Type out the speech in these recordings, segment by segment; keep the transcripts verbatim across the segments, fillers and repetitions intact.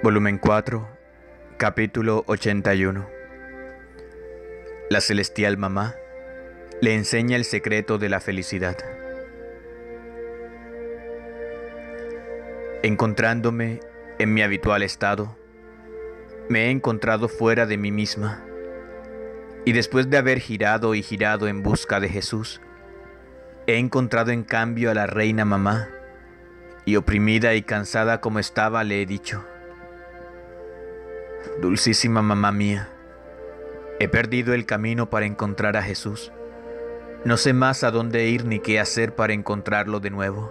Volumen cuatro, capítulo ochenta y uno. La celestial mamá le enseña el secreto de la felicidad. Encontrándome en mi habitual estado, me he encontrado fuera de mí misma, y después de haber girado y girado en busca de Jesús, he encontrado en cambio a la reina mamá, y oprimida y cansada como estaba, le he dicho: Dulcísima mamá mía, he perdido el camino para encontrar a Jesús. No sé más a dónde ir ni qué hacer para encontrarlo de nuevo.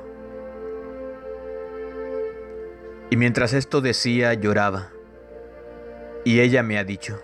Y mientras esto decía, lloraba, y ella me ha dicho: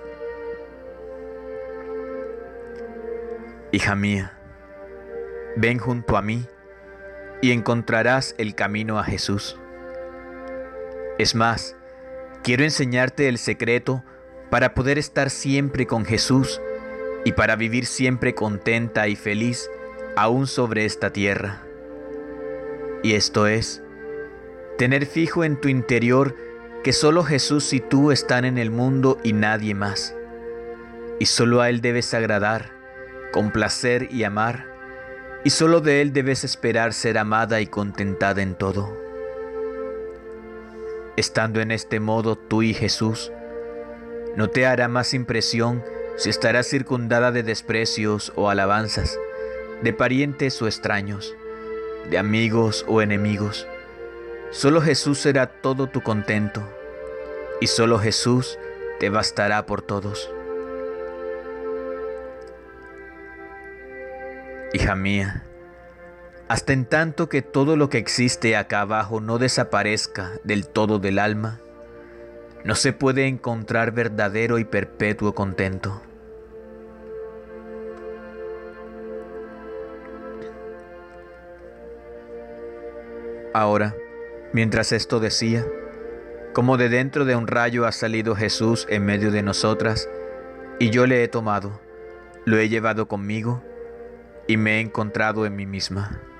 Hija mía, ven junto a mí y encontrarás el camino a Jesús. Es más, quiero enseñarte el secreto para poder estar siempre con Jesús y para vivir siempre contenta y feliz aún sobre esta tierra. Y esto es, tener fijo en tu interior que solo Jesús y tú están en el mundo y nadie más. Y solo a Él debes agradar, complacer y amar, y solo de Él debes esperar ser amada y contentada en todo. Estando en este modo tú y Jesús, no te hará más impresión si estarás circundada de desprecios o alabanzas, de parientes o extraños, de amigos o enemigos. Solo Jesús será todo tu contento, y solo Jesús te bastará por todos. Hija mía, hasta en tanto que todo lo que existe acá abajo no desaparezca del todo del alma, no se puede encontrar verdadero y perpetuo contento. Ahora, mientras esto decía, como de dentro de un rayo ha salido Jesús en medio de nosotras, y yo le he tomado, lo he llevado conmigo, y me he encontrado en mí misma.